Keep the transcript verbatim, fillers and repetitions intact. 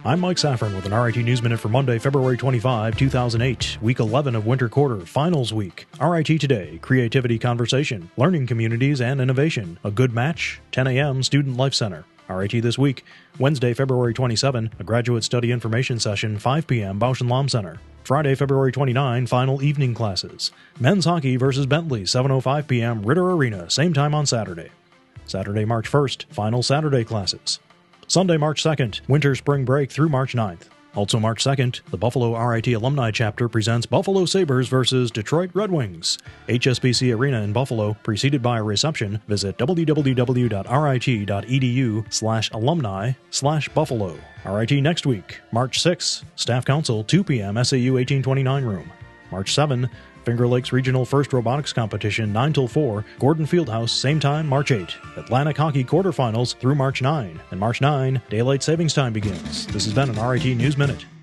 I'm Mike Saffron with an R I T News Minute for Monday, February twenty-fifth, two thousand eight, Week eleven of Winter Quarter, Finals Week. R I T Today, Creativity Conversation, Learning Communities and Innovation, A Good Match, ten a.m. Student Life Center. R I T This Week, Wednesday, February twenty-seventh, a Graduate Study Information Session, five p.m. Bausch and Lomb Center. Friday, February twenty-ninth, Final Evening Classes. Men's Hockey versus Bentley, seven oh five p.m. Ritter Arena, same time on Saturday. Saturday, March first, Final Saturday Classes. Sunday, March second, Winter Spring Break through March ninth. Also March second, the Buffalo R I T Alumni Chapter presents Buffalo Sabres versus Detroit Red Wings. H S B C Arena in Buffalo, preceded by a reception. Visit www.rit.edu slash alumni slash Buffalo. R I T next week, March sixth, Staff Council, two p.m. S A U eighteen twenty-nine room. March seventh, Finger Lakes Regional First Robotics Competition, nine till four, Gordon Fieldhouse, same time, March eighth. Atlantic Hockey Quarterfinals through March ninth. And March ninth, Daylight Savings Time begins. This has been an R I T News Minute.